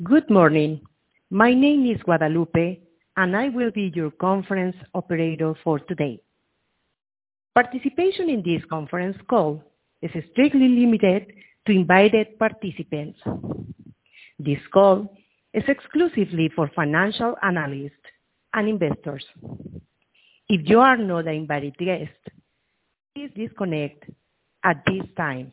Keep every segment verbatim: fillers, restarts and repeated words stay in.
Good morning. My name is Guadalupe, and I will be your conference operator for today. Participation in this conference call is strictly limited to invited participants. This call is exclusively for financial analysts and investors. If you are not an invited guest, please disconnect at this time.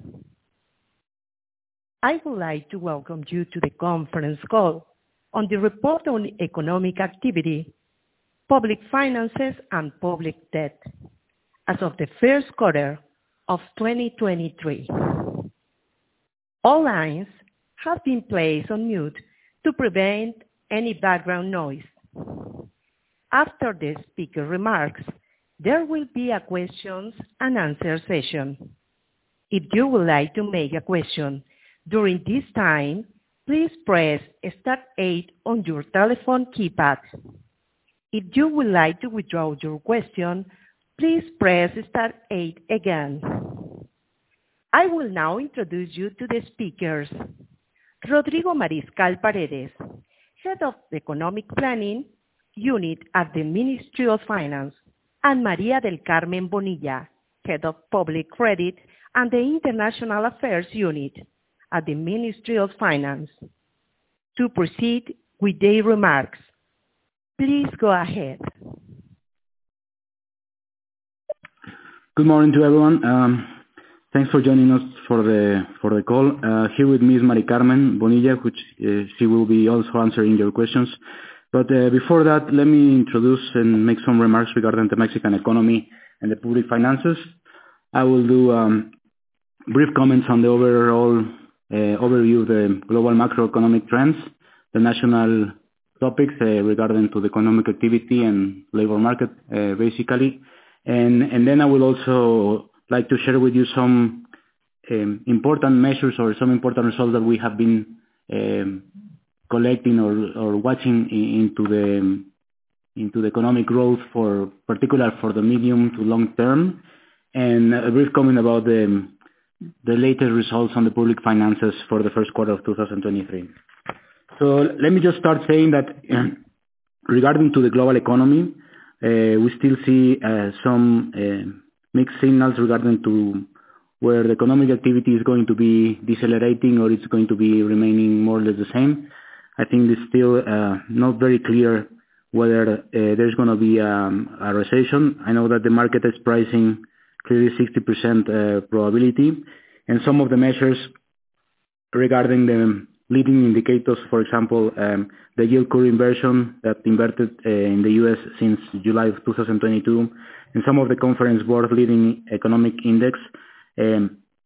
I would like to welcome you to the conference call on the report on economic activity, public finances, and public debt as of the first quarter of twenty twenty-three. All lines have been placed on mute to prevent any background noise. After the speaker remarks, there will be a questions and answer session. If you would like to make a question during this time, please press star eight on your telephone keypad. If you would like to withdraw your question, please press star eight again. I will now introduce you to the speakers. Rodrigo Mariscal Paredes, Head of Economic Planning Unit at the Ministry of Finance, and Maria del Carmen Bonilla, Head of Public Credit and the International Affairs Unit at the Ministry of Finance. To proceed with their remarks, please go ahead. Good morning to everyone. Um, thanks for joining us for the for the call. Uh, here with me is Maria Carmen Bonilla, which uh, she will be also answering your questions. But uh, before that, let me introduce and make some remarks regarding the Mexican economy and the public finances. I will do um, brief comments on the overall Uh, overview of the global macroeconomic trends, the national topics uh, regarding to the economic activity and labor market, uh, basically. And, and then I will also like to share with you some um, important measures or some important results that we have been um, collecting or, or watching into the into the economic growth, for particular for the medium to long term, and a brief comment about the the latest results on the public finances for the first quarter of two thousand twenty-three. So let me just start saying that uh, regarding to the global economy, uh, we still see uh, some uh, mixed signals regarding to where the economic activity is going to be decelerating or it's going to be remaining more or less the same. I think it's still uh, not very clear whether uh, there's going to be um, a recession. I know that the market is pricing clearly sixty percent uh, probability, and some of the measures regarding the leading indicators, for example, um, the yield curve inversion that inverted uh, in the U S since July of two thousand twenty-two, and some of the Conference Board leading economic index, um,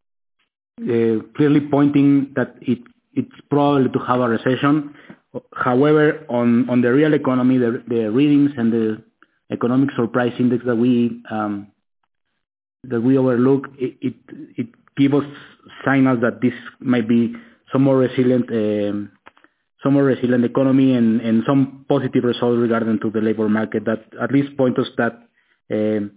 uh, clearly pointing that it, it's probable to have a recession. However, on, on the real economy, the, the readings and the economic surprise index that we um, that we overlook, it, it, it gives us signals that this might be some more resilient, um, some more resilient economy and, and some positive results regarding to the labor market that at least point us that um,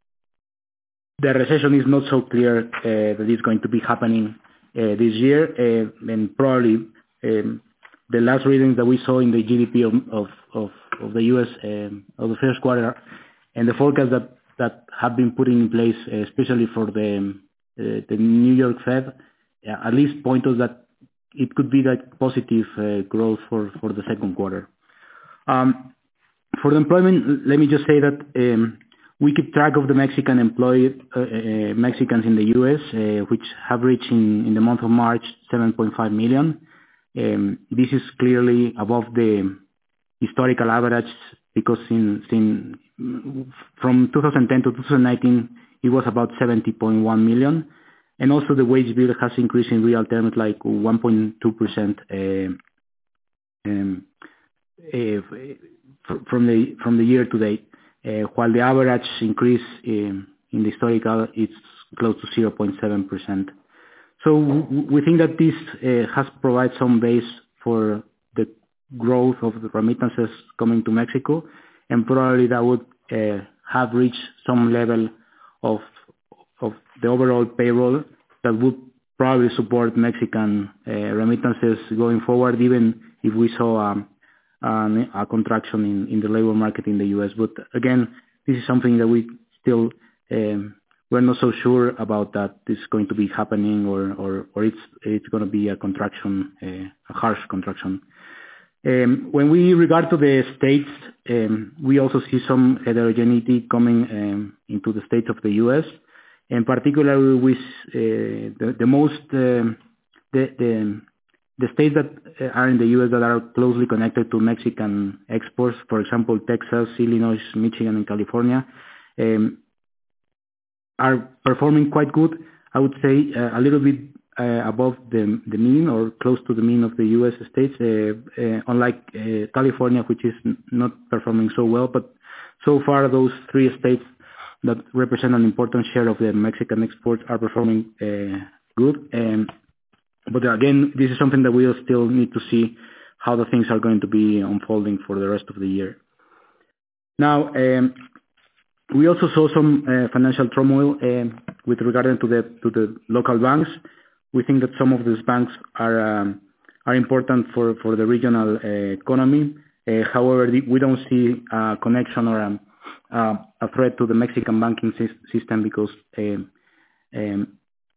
the recession is not so clear uh, that it's going to be happening uh, this year, uh, and probably um, the last readings that we saw in the G D P of, of, of, of the U S um, of the first quarter and the forecast that that have been put in place, uh, especially for the uh, the New York Fed, uh, at least point us that it could be that positive uh, growth for, for the second quarter. Um, for the employment, let me just say that um, we keep track of the Mexican employed uh, uh, Mexicans in the U S, uh, which have reached in, in the month of March seven point five million. Um, this is clearly above the historical average because in, in from two thousand ten to two thousand nineteen, it was about seventy point one million. And also the wage bill has increased in real terms like one point two percent uh, um, uh, from the from the year to date, uh, while the average increase in, in the historical is close to zero point seven percent. So we think that this uh, has provided some base for the growth of the remittances coming to Mexico, and probably that would uh, have reached some level of of the overall payroll that would probably support Mexican uh, remittances going forward, even if we saw um, an, a contraction in, in the labor market in the U S. But again, this is something that we still um, we're not so sure about that this is going to be happening or or, or it's it's going to be a contraction, uh, a harsh contraction. Um, when we regard to the states, um, we also see some heterogeneity coming um, into the states of the U S, and particularly with uh, the, the most um, the, the the states that are in the U S that are closely connected to Mexican exports, for example, Texas, Illinois, Michigan, and California, um, are performing quite good. I would say uh, a little bit uh, above the the mean or close to the mean of the U S states, uh, uh, unlike uh, California, which is n- not performing so well. But so far, those three states that represent an important share of the Mexican exports are performing uh, good. Um, but again, this is something that we'll still need to see how the things are going to be unfolding for the rest of the year. Now, um, we also saw some uh, financial turmoil um, with regard to the to the local banks. We think that some of these banks are um, are important for, for the regional uh, economy. Uh, however, we don't see a connection or a, uh, a threat to the Mexican banking system because um, um,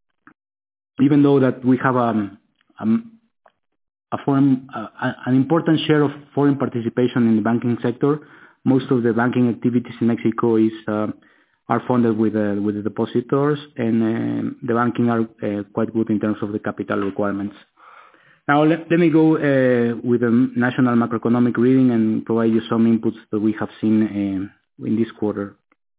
even though that we have um, um, a foreign, uh, an important share of foreign participation in the banking sector, most of the banking activities in Mexico is uh, are funded with uh, with the depositors, and uh, the banking are uh, quite good in terms of the capital requirements. Now let, let me go uh, with a national macroeconomic reading and provide you some inputs that we have seen uh, in this quarter.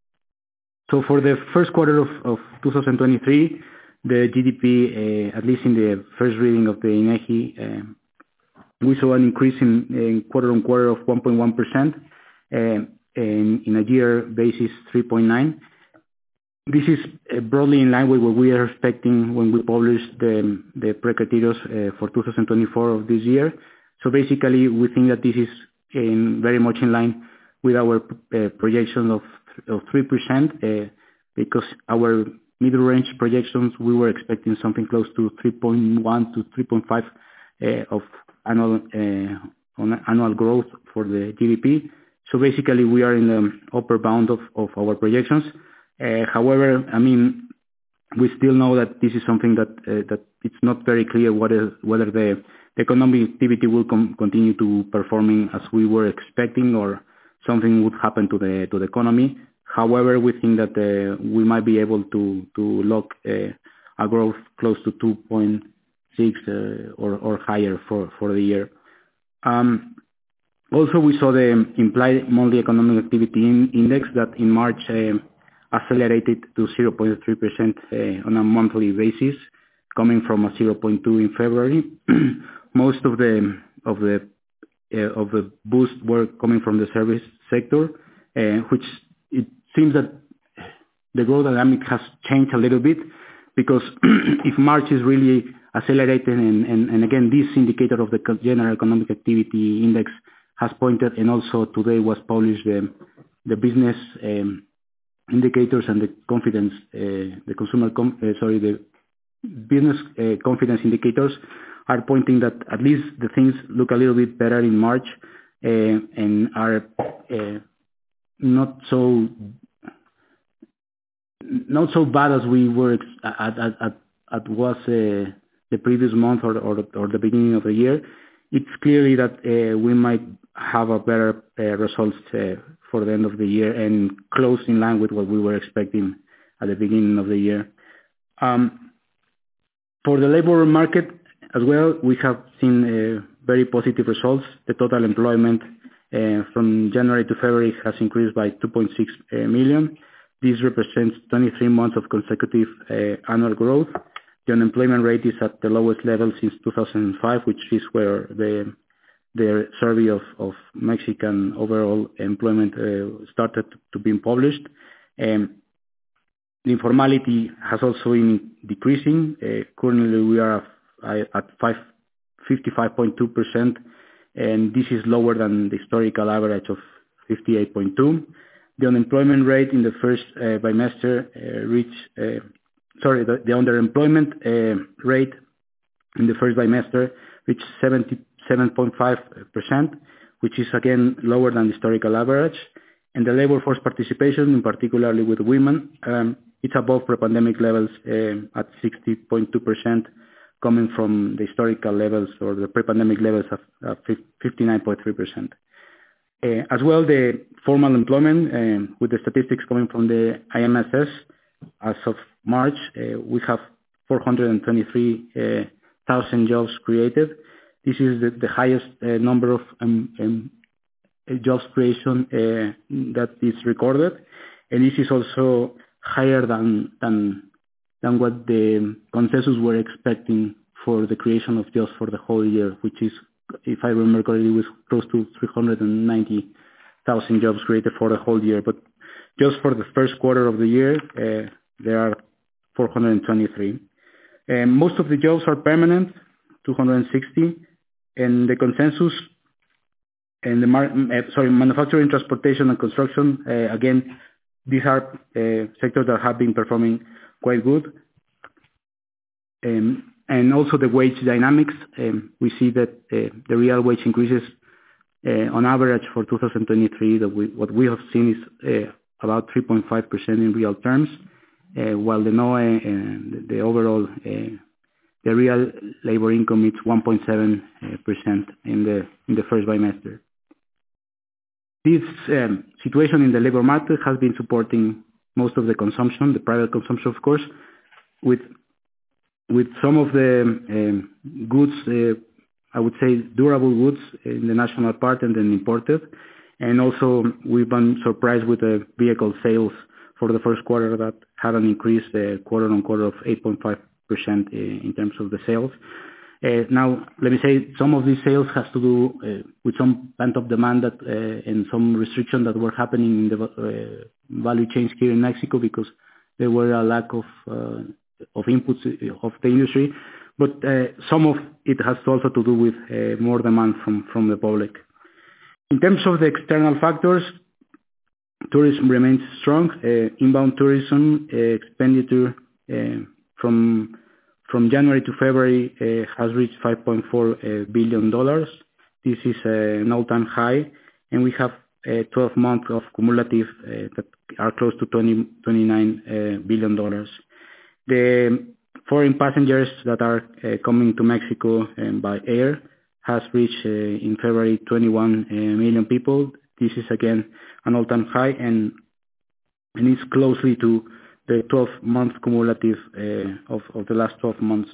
So for the first quarter of, of two thousand twenty-three, the G D P, uh, at least in the first reading of the INEGI, uh, we saw an increase in, in quarter-on-quarter of one point one percent. Uh, in, in a year basis, three point nine. This is uh, broadly in line with what we are expecting when we published the, the pre-criterios uh, for two thousand twenty-four of this year. So basically, we think that this is in, very much in line with our uh, projection of, of three percent, uh, because our middle range projections, we were expecting something close to three point one to three point five uh, of annual, uh, on annual growth for the G D P. So basically, we are in the upper bound of, of our projections. Uh, however, I mean, we still know that this is something that uh, that it's not very clear whether whether the, the economic activity will com- continue to performing as we were expecting, or something would happen to the to the economy. However, we think that uh, we might be able to to lock uh, a growth close to two point six uh, or or higher for for the year. Um, Also, we saw the implied monthly economic activity in index that in March uh, accelerated to zero point three percent uh, on a monthly basis, coming from a zero point two in February. Most of the of the uh, of the boost were coming from the service sector, uh, which it seems that the growth dynamic has changed a little bit, because if March is really accelerating, and, and, and again, this indicator of the general economic activity index has pointed, and also today was published the, the business um, indicators and the confidence, uh, the consumer, com- uh, sorry, the business uh, confidence indicators are pointing that at least the things look a little bit better in March, uh, and are uh, not so not so bad as we were ex- at at at, at was uh, the previous month or, or or the beginning of the year. It's clearly that uh, we might have a better uh, results uh, for the end of the year, and close in line with what we were expecting at the beginning of the year. Um, for the labor market as well, we have seen uh, very positive results. The total employment uh, from January to February has increased by two point six uh, million. This represents twenty-three months of consecutive uh, annual growth. The unemployment rate is at the lowest level since two thousand five, which is where the the survey of, of Mexican overall employment uh, started to be published. Um, the informality has also been decreasing. Uh, currently, we are at fifty-five point two percent, and this is lower than the historical average of fifty-eight point two. The unemployment rate in the first uh, bimester uh, reached, uh, sorry, the, the underemployment uh, rate in the first bimester reached seven point five percent, which is again lower than the historical average. And the labor force participation, in particularly with women, um, it's above pre-pandemic levels uh, at sixty point two percent, coming from the historical levels or the pre-pandemic levels of, of fifty-nine point three percent. Uh, as well, the formal employment, um, with the statistics coming from the I M S S, as of March, uh, we have four hundred twenty-three thousand uh, jobs created. This is the, the highest uh, number of um, um, jobs creation uh, that is recorded, and this is also higher than than than what the consensus were expecting for the creation of jobs for the whole year, which is, if I remember correctly, was close to three hundred ninety thousand jobs created for the whole year. But just for the first quarter of the year, uh, there are four hundred twenty-three. Uh, most of the jobs are permanent, two hundred sixty, and the consensus and the mar- uh, sorry, manufacturing, transportation, and construction, uh, again, these are uh, sectors that have been performing quite good. Um, and also the wage dynamics, um, we see that uh, the real wage increases uh, on average for two thousand twenty-three, that we, what we have seen is uh, about three point five percent in real terms, uh, while the N O E and uh, the overall, uh, the real labor income is one point seven percent in the in the first bimester. This um, situation in the labor market has been supporting most of the consumption, the private consumption, of course, with with some of the um, goods, uh, I would say durable goods in the national part and then imported. And also we've been surprised with the vehicle sales for the first quarter that had an increase uh, quarter on quarter of eight point five percent in terms of the sales. Uh, now, let me say, some of these sales has to do uh, with some pent-up demand that, uh, and some restrictions that were happening in the uh, value chains here in Mexico because there were a lack of uh, of inputs of the industry. But uh, some of it has also to do with uh, more demand from, from the public. In terms of the external factors, tourism remains strong. Uh, inbound tourism uh, expenditure uh, from From January to February uh, has reached five point four uh, billion dollars. This is uh, an all-time high, and we have uh, twelve months of cumulative uh, that are close to twenty, twenty-nine uh, billion dollars. The foreign passengers that are uh, coming to Mexico um, by air has reached uh, in February twenty-one uh, million people. This is again an all-time high, and and it's closely to the twelve-month cumulative uh, of, of the last twelve months.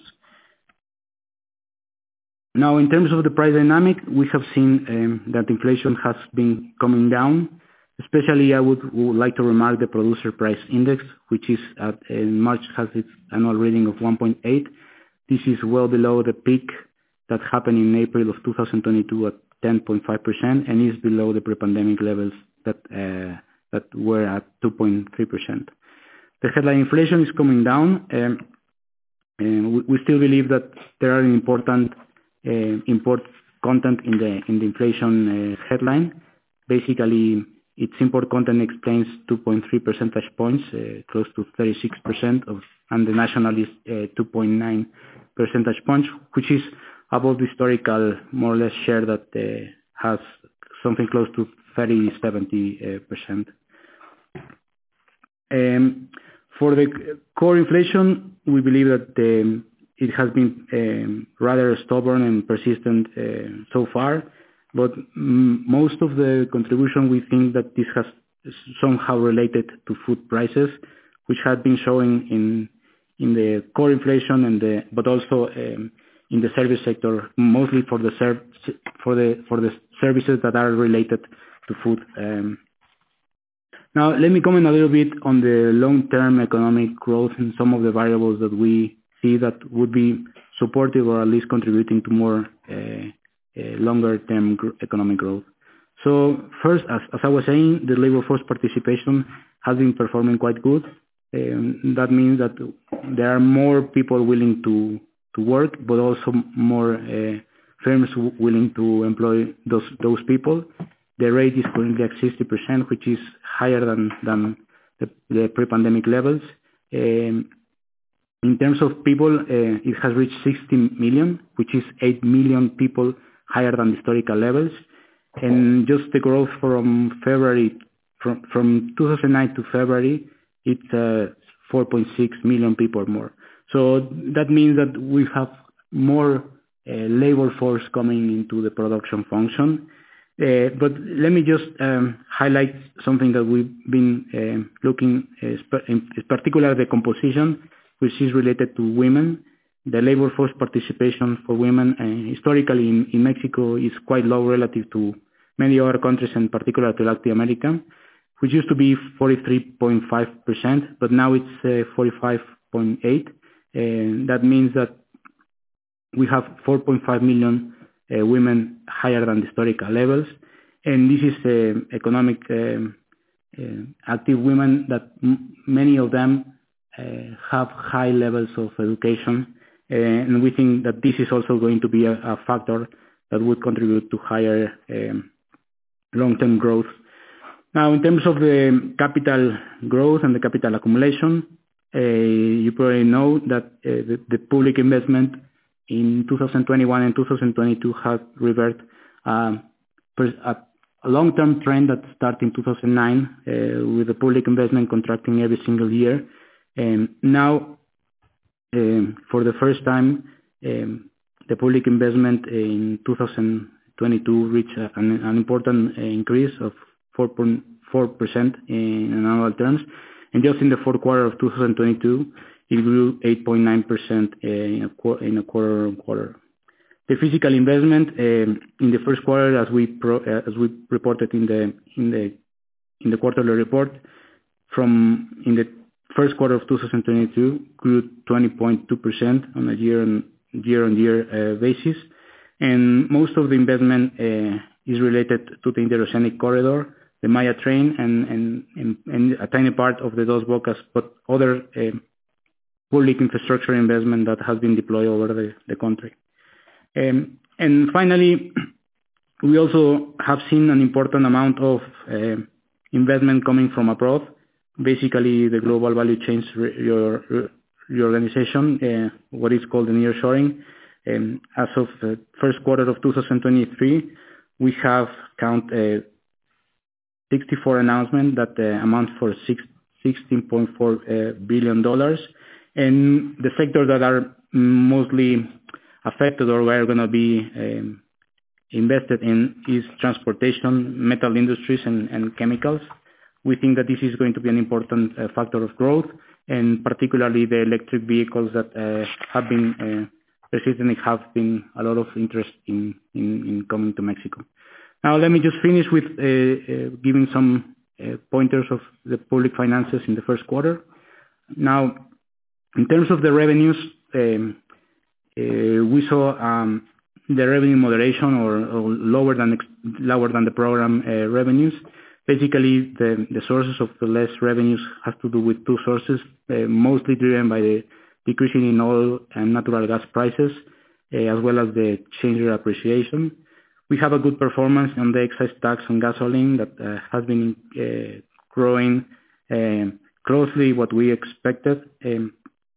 Now, in terms of the price dynamic, we have seen um, that inflation has been coming down. Especially, I would, would like to remark the producer price index, which is at, in March has its annual reading of one point eight. This is well below the peak that happened in April of two thousand twenty-two at ten point five percent, and is below the pre-pandemic levels that uh, that were at two point three percent. The headline inflation is coming down, um, and we, we still believe that there are important uh, import content in the in the inflation uh, headline. Basically, its import content explains two point three percentage points, uh, close to thirty-six percent, of, and the national is uh, two point nine percentage points, which is above the historical more or less share that uh, has something close to thirty, seventy percent. Um, for the core inflation, we believe that um, it has been um, rather stubborn and persistent uh, so far, but mm, most of the contribution, we think that this has somehow related to food prices, which had been showing in in the core inflation and the, but also um, in the service sector, mostly for the serv- for the for the services that are related to food. Um, Now, let me comment a little bit on the long-term economic growth and some of the variables that we see that would be supportive or at least contributing to more uh, uh, longer-term gr- economic growth. So first, as, as I was saying, the labor force participation has been performing quite good. Um, that means that there are more people willing to, to work, but also more uh, firms w- willing to employ those, those people. The rate is currently at sixty percent, which is higher than, than the, the pre-pandemic levels. Um, in terms of people, uh, it has reached sixty million, which is eight million people higher than historical levels. And just the growth from February, from, from two thousand nine to February, it's uh, four point six million people more. So that means that we have more uh, labor force coming into the production function. Uh, but let me just um, highlight something that we've been uh, looking, uh, in particular the composition, which is related to women. The labor force participation for women uh, historically in, in Mexico is quite low relative to many other countries, and particularly to Latin America, which used to be forty-three point five percent, but now it's uh, forty-five point eight. And that means that we have four point five million uh, women higher than the historical levels. And this is uh, economic um, uh, active women that m- many of them uh, have high levels of education. Uh, and we think that this is also going to be a, a factor that would contribute to higher um, long-term growth. Now, in terms of the capital growth and the capital accumulation, uh, you probably know that uh, the, the public investment in two thousand twenty-one and two thousand twenty-two has reverted um, a, a long-term trend that started in two thousand nine uh, with the public investment contracting every single year. And now, um, for the first time, um, the public investment in two thousand twenty-two reached an, an important increase of four point four percent in annual terms. And just in the fourth quarter of two thousand twenty-two, it grew eight point nine percent in a, qu- in a quarter on quarter. The physical investment um, in the first quarter, as we pro- uh, as we reported in the in the in the quarterly report, from in the first quarter of two thousand twenty-two grew twenty point two percent on a year on year on year uh, basis, and most of the investment uh, is related to the Interoceanic Corridor, the Maya train, and and, and, and a tiny part of the Dos Bocas, but other uh, public infrastructure investment that has been deployed over the, the country. Um, and finally, we also have seen an important amount of uh, investment coming from abroad, basically the global value chains re- re- reorganization, uh, what is called the nearshoring. Um, as of the first quarter of two thousand twenty-three, we have count uh, sixty-four announcements that uh, amount for sixteen point four uh, billion dollars. And the sectors that are mostly affected or are going to be um, invested in is transportation, metal industries, and, and chemicals. We think that this is going to be an important uh, factor of growth, and particularly the electric vehicles that uh, have been uh, persistently have been a lot of interest in, in, in coming to Mexico. Now, let me just finish with uh, uh, giving some uh, pointers of the public finances in the first quarter. Now, in terms of the revenues, um, uh, we saw um, the revenue moderation or, or lower than ex- lower than the program uh, revenues. Basically, the, the sources of the less revenues have to do with two sources, uh, mostly driven by the decreasing in oil and natural gas prices, uh, as well as the exchange rate appreciation. We have a good performance on the excise tax on gasoline that uh, has been uh, growing uh, closely what we expected. Um,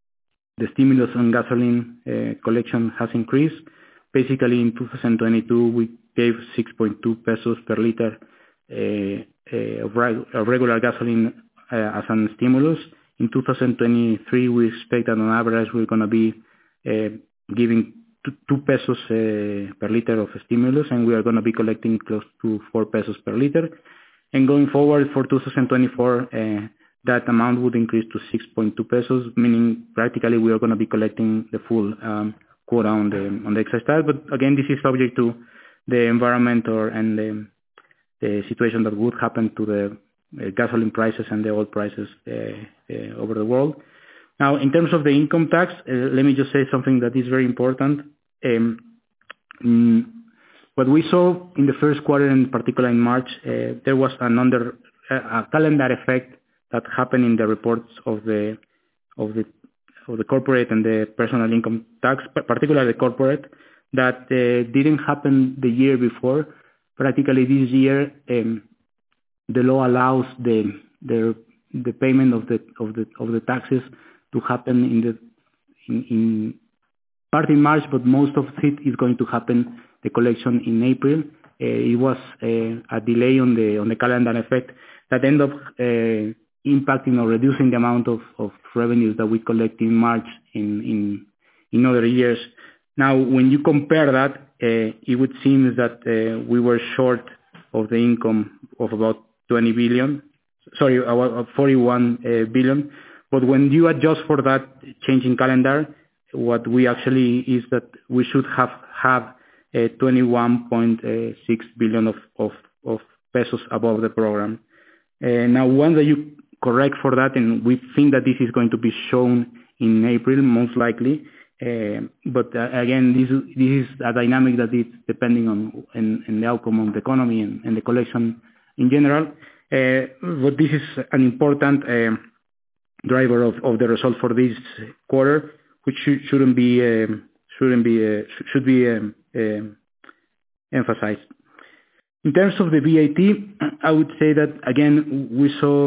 the stimulus on gasoline uh, collection has increased. Basically, in two thousand twenty-two, we gave six point two pesos per liter uh, uh, of, reg- of regular gasoline uh, as a stimulus. In two thousand twenty-three, we expect that on average we're going to be uh, giving two, two pesos uh, per liter of stimulus, and we are going to be collecting close to four pesos per liter. And going forward for two thousand twenty-four, uh, that amount would increase to six point two pesos, meaning practically we are going to be collecting the full um, quota on the on the excise tax. But again, this is subject to the environment or and the, the situation that would happen to the uh, gasoline prices and the oil prices uh, uh, over the world. Now, in terms of the income tax, uh, let me just say something that is very important. Um, mm, what we saw in the first quarter, in particular in March, uh, there was an under uh, a calendar effect that happened in the reports of the of the of the corporate and the personal income tax, particularly the corporate, that uh, didn't happen the year before. Practically this year, um, the law allows the the the payment of the of the of the taxes to happen in the in, in part in March, but most of it is going to happen the collection in April. Uh, it was uh, a delay on the on the calendar effect that ended up uh, impacting or reducing the amount of, of revenues that we collect in March in, in in other years. Now, when you compare that, uh, it would seem that uh, we were short of the income of about twenty billion, sorry, about forty-one uh, billion. But when you adjust for that change in calendar, what we actually is that we should have have uh, twenty-one point six billion of, of, of pesos above the program. Uh, now, once that you correct for that, and we think that this is going to be shown in April, most likely. Uh, but uh, again, this, this is a dynamic that is depending on in, in the outcome of the economy and, and the collection in general. Uh, but this is an important uh, driver of, of the result for this quarter, which should, shouldn't be um, shouldn't be uh, should be um, um, emphasized. In terms of the V A T, I would say that again we saw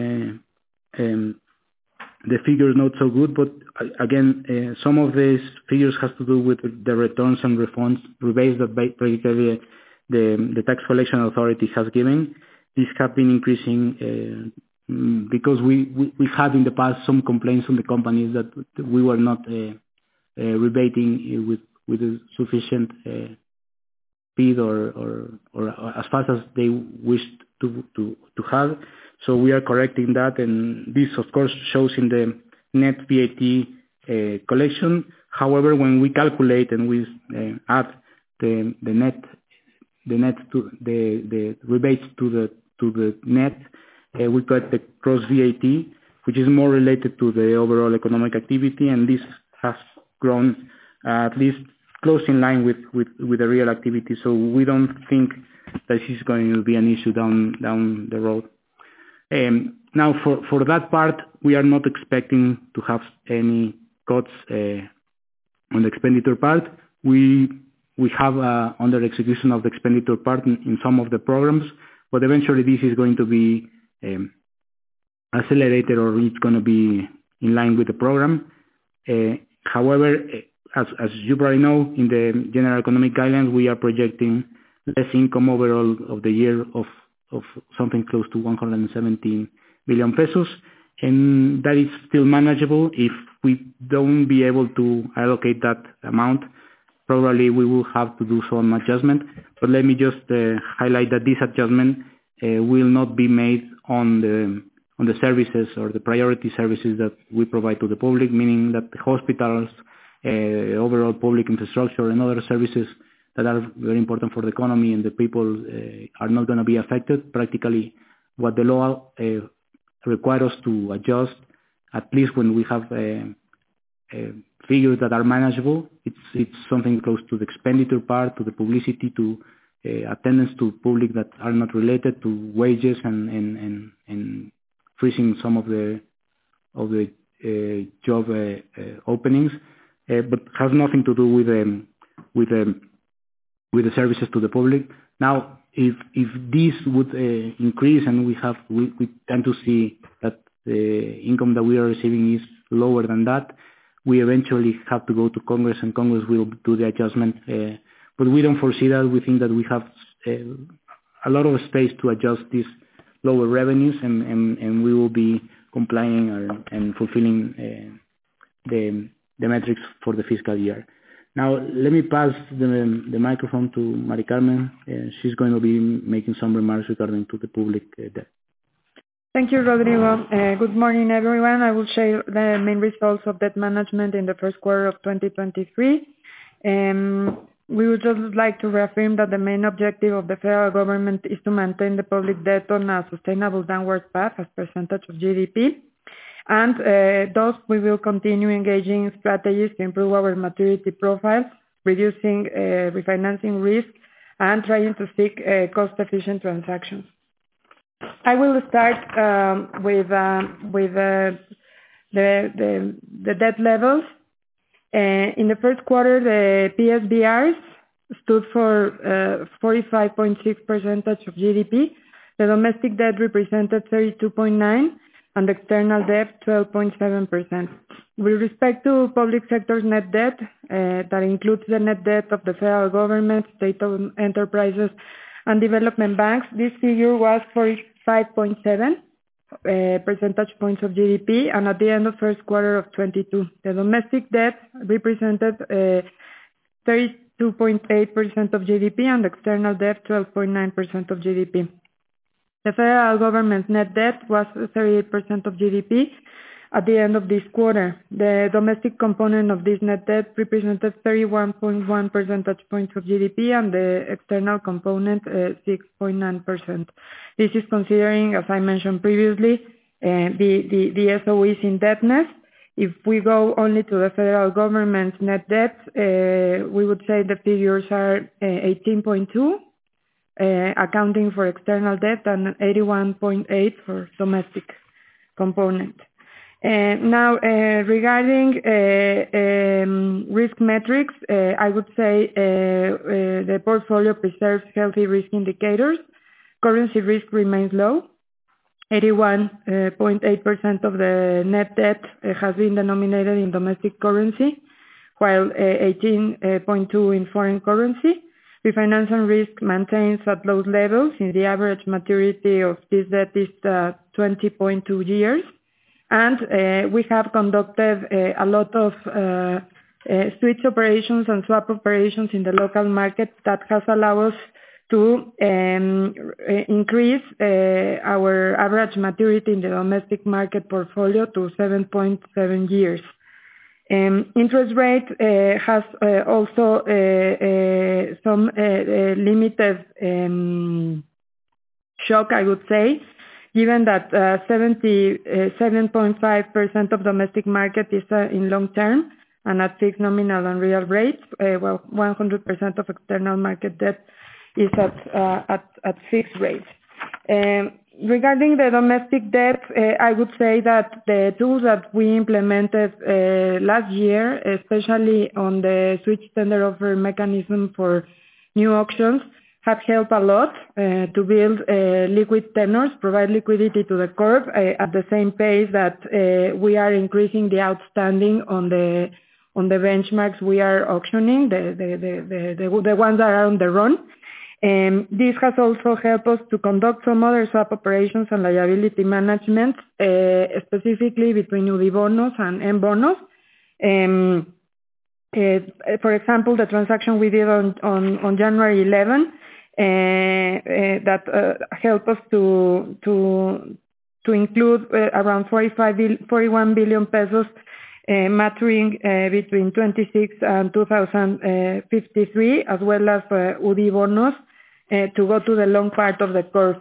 uh, um, the figures not so good, but uh, again uh, some of these figures has to do with the returns and refunds rebates that basically the the tax collection authority has given. These have been increasing uh, because we, we we had in the past some complaints on the companies that we were not uh, uh, rebating with with a sufficient uh, speed or, or or as fast as they wished to to to have. So we are correcting that, and this of course shows in the net V A T uh, collection. However, when we calculate and we uh, add the the net the net to the the rebates to the to the net, uh, we got the gross V A T, which is more related to the overall economic activity, and this has grown uh, at least close in line with, with, with the real activity. So we don't think that this is going to be an issue down down the road. Um, now, for, for that part, we are not expecting to have any cuts uh, on the expenditure part. We we have uh, under execution of the expenditure part in, in some of the programs, but eventually this is going to be um, accelerated, or it's going to be in line with the program. Uh, however, as, as you probably know, in the general economic guidelines, we are projecting less income overall of the year of, of something close to one hundred seventeen billion pesos, and that is still manageable. If we don't be able to allocate that amount, probably we will have to do some adjustment. But let me just uh, highlight that this adjustment uh, will not be made on the on the services or the priority services that we provide to the public, meaning that the hospitals, uh, overall public infrastructure, and other services that are very important for the economy and the people uh, are not going to be affected. Practically, what the law uh, requires us to adjust, at least when we have uh, uh, figures that are manageable, it's it's something close to the expenditure part, to the publicity, to uh, attendance to public that are not related to wages and and and, and freezing some of the of the uh, job uh, uh, openings, uh, but has nothing to do with um, with um, with the services to the public. Now, if if this would uh, increase, and we have we, we tend to see that the income that we are receiving is lower than that, we eventually have to go to Congress, and Congress will do the adjustment. Uh, but we don't foresee that. We think that we have uh, a lot of space to adjust these lower revenues, and, and, and we will be complying or, and fulfilling uh, the the metrics for the fiscal year. Now, let me pass the, the microphone to Mari Carmen. Uh, she's going to be making some remarks regarding to the public uh, debt. Thank you, Rodrigo. Uh, good morning, everyone. I will share the main results of debt management in the first quarter of twenty twenty-three. Um, we would just like to reaffirm that the main objective of the federal government is to maintain the public debt on a sustainable downward path as percentage of G D P. And uh, thus, we will continue engaging strategies to improve our maturity profile, reducing uh, refinancing risk, and trying to seek uh, cost-efficient transactions. I will start um, with uh, with uh, the, the the debt levels. Uh, in the first quarter, the P S B Rs stood for uh, forty-five point six percent of G D P. The domestic debt represented thirty-two point nine, and external debt twelve point seven percent. With respect to public sector's net debt, uh, that includes the net debt of the federal government, state-owned enterprises, and development banks, this figure was forty-five point seven uh, percentage points of G D P, and at the end of first quarter of twenty-two, the domestic debt represented uh, thirty-two point eight percent of G D P and external debt twelve point nine percent of G D P. The federal government's net debt was thirty-eight percent of G D P at the end of this quarter. The domestic component of this net debt represented thirty-one point one percentage points of G D P and the external component uh, six point nine percent. This is considering, as I mentioned previously, uh, the, the, the S O E's indebtedness. If we go only to the federal government's net debt, uh, we would say the figures are uh, eighteen point two, uh, accounting for external debt, and eighty-one point eight for domestic component. Uh, now, uh, regarding uh, um, risk metrics, uh, I would say uh, uh, the portfolio preserves healthy risk indicators. Currency risk remains low. eighty-one point eight percent of the net debt uh, has been denominated in domestic currency, while uh, eighteen point two in foreign currency. Refinancing risk maintains at low levels, since the average maturity of this debt is uh, twenty point two years. And uh, we have conducted uh, a lot of uh, uh, switch operations and swap operations in the local market that has allowed us to um, increase uh, our average maturity in the domestic market portfolio to seven point seven years. Um, interest rate uh, has uh, also uh, uh, some uh, uh, limited um, shock, I would say, given that uh, seventy-seven point five percent of domestic market is uh, in long term and at fixed nominal and real rates, uh, well, one hundred percent of external market debt is at, uh, at, at fixed rates. Um, regarding the domestic debt, uh, I would say that the tools that we implemented uh, last year, especially on the switch tender offer mechanism for new auctions, have helped a lot uh, to build uh, liquid tenors, provide liquidity to the curve uh, at the same pace that uh, we are increasing the outstanding on the on the benchmarks we are auctioning, the the the the, the, the ones that are on the run. Um, this has also helped us to conduct some other swap operations and liability management, uh, specifically between Udibonos and M-Bonos. Um, uh, for example, the transaction we did on, on, on January eleventh, uh, uh, that uh, helped us to to to include uh, around forty-five, forty-one billion pesos uh, maturing uh, between twenty-six and two thousand fifty-three, as well as uh, Udibonos, Uh, to go to the long part of the curve.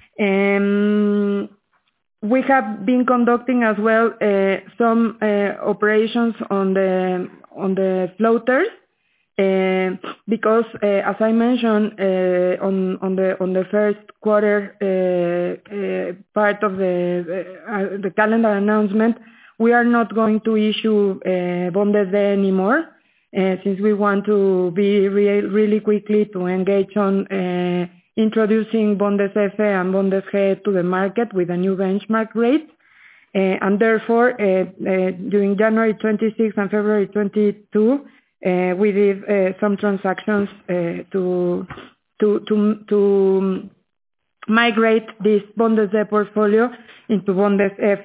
Um, we have been conducting as well uh, some uh, operations on the on the floaters uh, because, uh, as I mentioned uh, on on the on the first quarter uh, uh, part of the uh, the calendar announcement, we are not going to issue uh, Bondes D anymore. Uh, since we want to be re- really quickly to engage on uh, introducing Bondes F and Bondes G to the market with a new benchmark rate. Uh, and therefore, uh, uh, during January twenty-sixth and February twenty-second, uh, we did uh, some transactions uh, to, to, to, to migrate this Bondes D portfolio into Bondes F.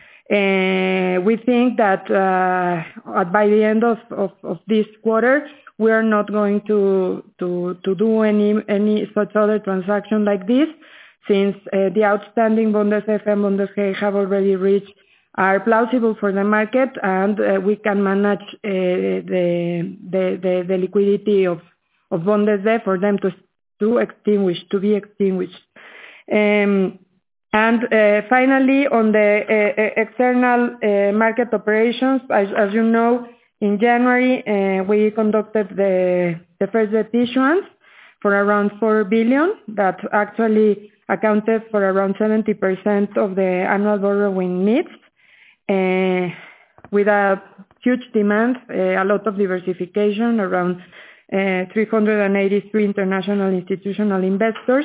Uh, we think that uh, by the end of, of, of this quarter, we are not going to to, to do any any such other transaction like this, since uh, the outstanding Bondes F and Bondes G have already reached, are plausible for the market, and uh, we can manage uh, the, the the the liquidity of of Bondes D for them to to extinguish to be extinguished. Um, And uh, finally, on the uh, external uh, market operations, as, as you know, in January uh, we conducted the, the first debt issuance for around four billion dollars that actually accounted for around seventy percent of the annual borrowing needs, uh, with a huge demand, uh, a lot of diversification, around uh, three hundred eighty-three international institutional investors.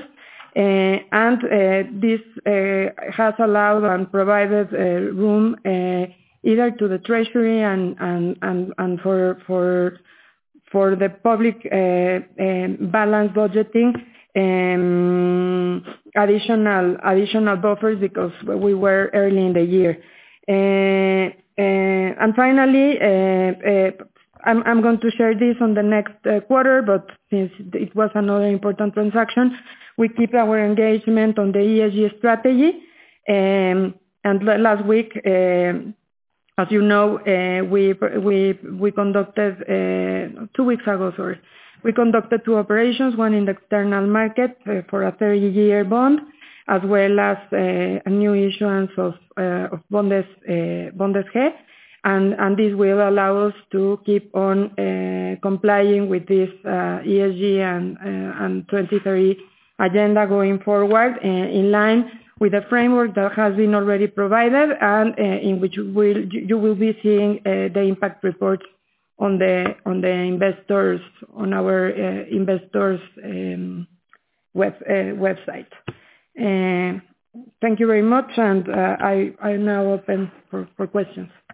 Uh, and uh, this uh, has allowed and provided uh, room uh, either to the Treasury and and and, and for for for the public uh, um, balance budgeting um, additional additional buffers because we were early in the year. Uh, uh, and finally, uh, uh, I'm, I'm going to share this on the next uh, quarter, but since it was another important transaction, we keep our engagement on the E S G strategy. Um, and l- last week, uh, as you know, uh, we we we conducted uh, two weeks ago. Sorry, we conducted two operations: one in the external market uh, for a thirty-year bond, as well as uh, a new issuance of uh, of Bondes uh, Bondes G. And, and this will allow us to keep on uh, complying with this uh, E S G and, uh, and twenty thirty agenda going forward uh, in line with the framework that has been already provided and uh, in which will, you will be seeing uh, the impact reports on the on the investors on our uh, investors um, web uh, website. Uh, thank you very much, and uh, I I now open for, for questions.